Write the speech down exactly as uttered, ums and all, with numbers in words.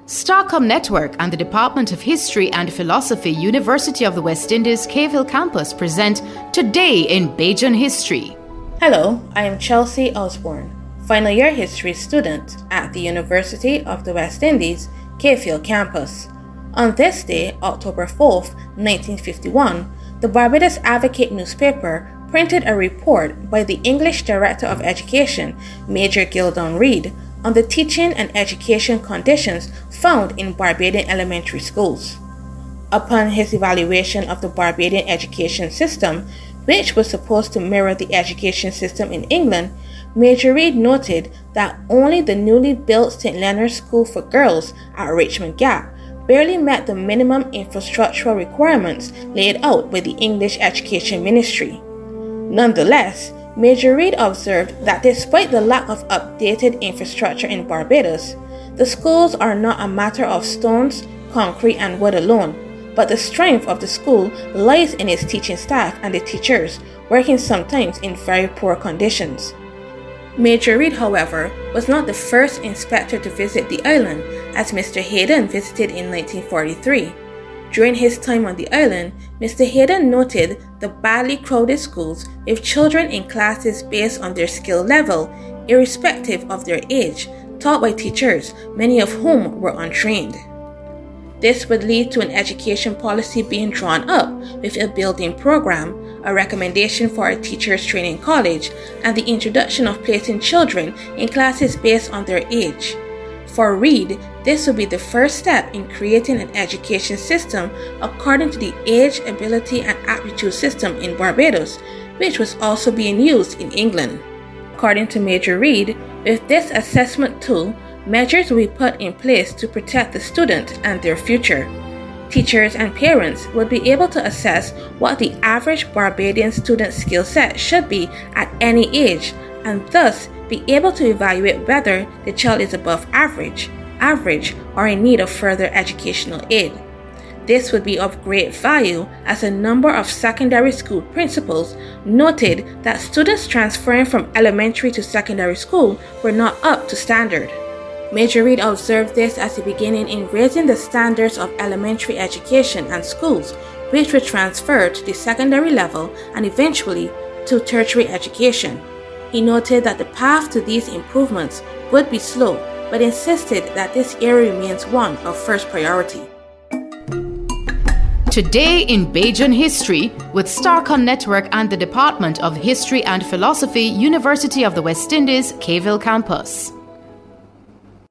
Starcom Network and the Department of History and Philosophy, University of the West Indies, Cave Hill Campus present Today in Bajan History. Hello, I am Chelsea Osborne, final year history student at the University of the West Indies, Cave Hill Campus. On this day, October fourth, nineteen fifty-one, the Barbados Advocate newspaper printed a report by the English Director of Education, Major Gildon Reid, on the teaching and education conditions found in Barbadian elementary schools. Upon his evaluation of the Barbadian education system, which was supposed to mirror the education system in England, Major Reid noted that only the newly built Saint Leonard's School for Girls at Richmond Gap barely met the minimum infrastructural requirements laid out by the English Education Ministry. Nonetheless, Major Reid observed that despite the lack of updated infrastructure in Barbados, the schools are not a matter of stones, concrete, and wood alone, but the strength of the school lies in its teaching staff and the teachers, working sometimes in very poor conditions. Major Reid, however, was not the first inspector to visit the island, as Mister Hayden visited in nineteen forty-three. During his time on the island, Mister Hayden noted the badly crowded schools with children in classes based on their skill level, irrespective of their age, taught by teachers, many of whom were untrained. This would lead to an education policy being drawn up with a building program, a recommendation for a teachers training college, and the introduction of placing children in classes based on their age. For Reid, this would be the first step in creating an education system according to the age, ability, and aptitude system in Barbados, which was also being used in England. According to Major Reid, with this assessment tool, measures will be put in place to protect the student and their future. Teachers and parents would be able to assess what the average Barbadian student skill set should be at any age, and thus be able to evaluate whether the child is above average, average, or in need of further educational aid. This would be of great value as a number of secondary school principals noted that students transferring from elementary to secondary school were not up to standard. Major Reid observed this as a beginning in raising the standards of elementary education and schools, which would transfer to the secondary level and eventually to tertiary education. He noted that the path to these improvements would be slow, but insisted that this area remains one of first priority. Today in Bajan History with Starcom Network and the Department of History and Philosophy, University of the West Indies, Cave Hill Campus.